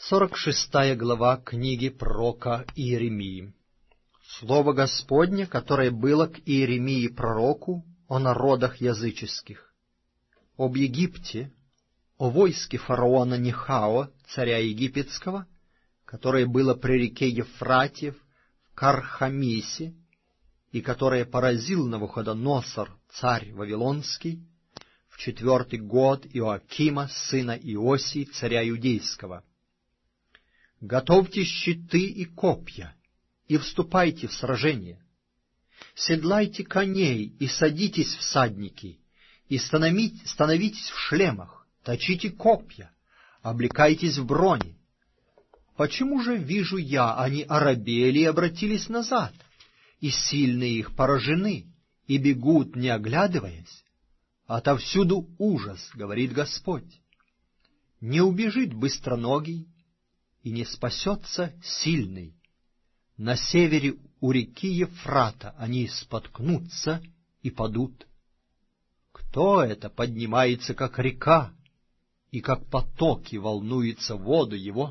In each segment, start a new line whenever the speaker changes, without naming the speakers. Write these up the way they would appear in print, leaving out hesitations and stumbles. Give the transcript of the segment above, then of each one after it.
46 глава книги пророка Иеремии. Слово Господне, которое было к Иеремии пророку о народах языческих, об Египте, о войске фараона Нехао, царя египетского, которое было при реке Ефрате в Кархамисе, и которое поразил Навуходоносор, царь Вавилонский, в 4-й год Иоакима, сына Иосии, царя Иудейского. Готовьте щиты и копья, и вступайте в сражение. Седлайте коней и садитесь всадники, и становитесь в шлемах, точите копья, облекайтесь в брони. Почему же вижу я, они оробели и обратились назад, и сильные их поражены, и бегут, не оглядываясь? Отовсюду ужас, говорит Господь. Не убежит быстроногий, и не спасется сильный. На севере у реки Ефрата они споткнутся и падут. Кто это поднимается, как река, и как потоки волнуется воду его?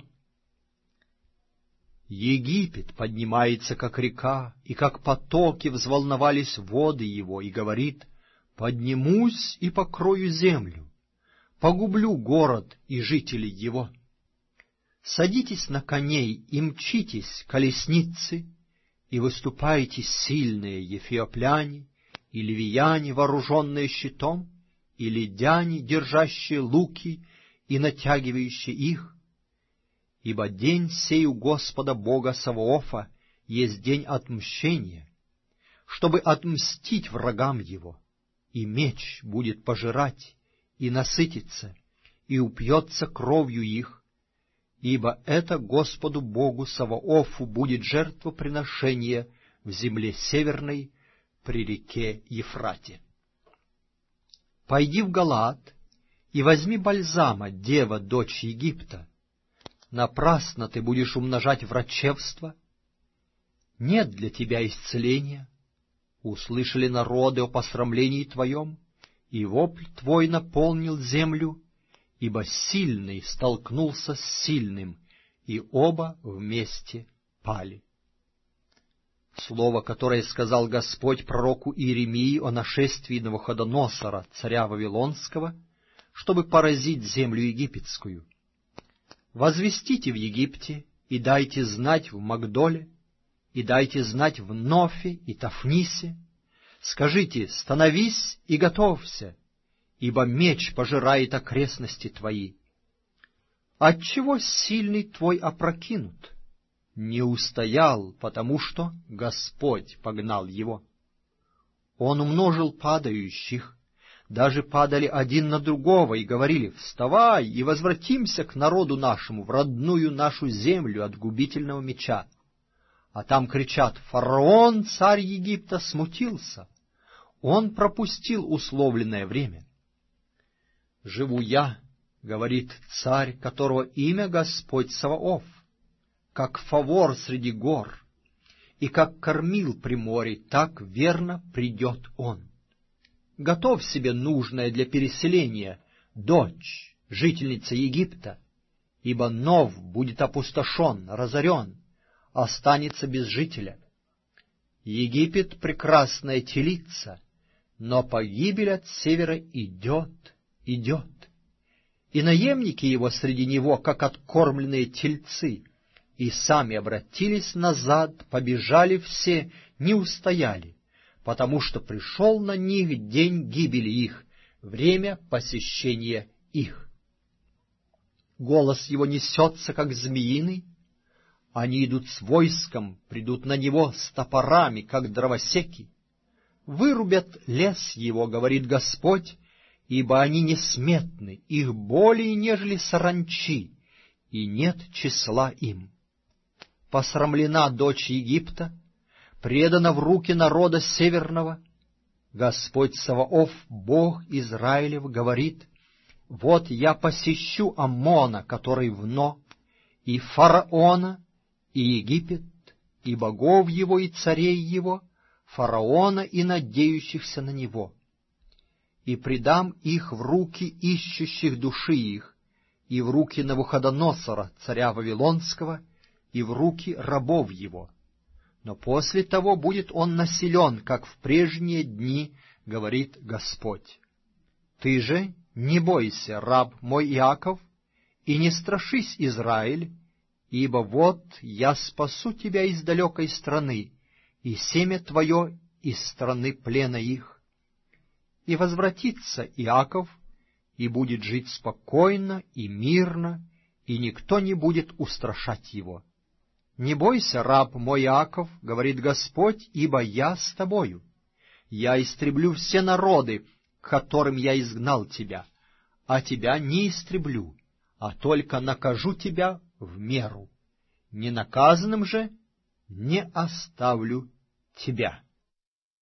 Египет поднимается, как река, и как потоки взволновались воды его, и говорит: «Поднимусь и покрою землю, погублю город и жителей его». Садитесь на коней и мчитесь, колесницы, и выступайте сильные ефиопляне, и ливияне, вооруженные щитом, и лидяне, держащие луки и натягивающие их. Ибо день сей у Господа Бога Саваофа есть день отмщения, чтобы отмстить врагам его, и меч будет пожирать, и насытиться, и упьется кровью их, ибо это Господу Богу Саваофу будет жертвоприношение в земле северной при реке Ефрате. Пойди в Галаад и возьми бальзама, дева, дочь Египта. Напрасно ты будешь умножать врачевство. Нет для тебя исцеления. Услышали народы о посрамлении твоем, и вопль твой наполнил землю, ибо сильный столкнулся с сильным, и оба вместе пали. Слово, которое сказал Господь пророку Иеремии о нашествии Навуходоносора, царя Вавилонского, чтобы поразить землю египетскую. «Возвестите в Египте, и дайте знать в Магдоле, и дайте знать в Нофе и Тафнисе. Скажите: становись и готовься, ибо меч пожирает окрестности твои. Отчего сильный твой опрокинут? Не устоял, потому что Господь погнал его. Он умножил падающих, даже падали один на другого, и говорили: вставай и возвратимся к народу нашему, в родную нашу землю от губительного меча. А там кричат: фараон, царь Египта, смутился, он пропустил условленное время. «Живу я, — говорит царь, которого имя Господь Саваоф, — как фавор среди гор, и как кормил при море, так верно придет он. Готовь себе нужное для переселения, дочь, жительница Египта, ибо Нов будет опустошен, разорен, останется без жителя. Египет — прекрасная телица, но погибель от севера идет, идет, и наемники его среди него, как откормленные тельцы, и сами обратились назад, побежали все, не устояли, потому что пришел на них день гибели их, время посещения их. Голос его несется, как змеиный, они идут с войском, придут на него с топорами, как дровосеки. Вырубят лес его, говорит Господь, ибо они несметны, их более, нежели саранчи, и нет числа им. Посрамлена дочь Египта, предана в руки народа северного. Господь Саваоф, Бог Израилев, говорит: вот я посещу Аммона, который в Но, и фараона, и Египет, и богов его, и царей его, фараона и надеющихся на него, и предам их в руки ищущих души их, и в руки Навуходоносора, царя Вавилонского, и в руки рабов его. Но после того будет он населен, как в прежние дни, говорит Господь. Ты же не бойся, раб мой Иаков, и не страшись, Израиль, ибо вот я спасу тебя из далекой страны, и семя твое из страны плена их. И возвратится Иаков, и будет жить спокойно и мирно, и никто не будет устрашать его. Не бойся, раб мой Иаков, говорит Господь, ибо я с тобою. Я истреблю все народы, к которым я изгнал тебя, а тебя не истреблю, а только накажу тебя в меру. Ненаказанным же не оставлю тебя.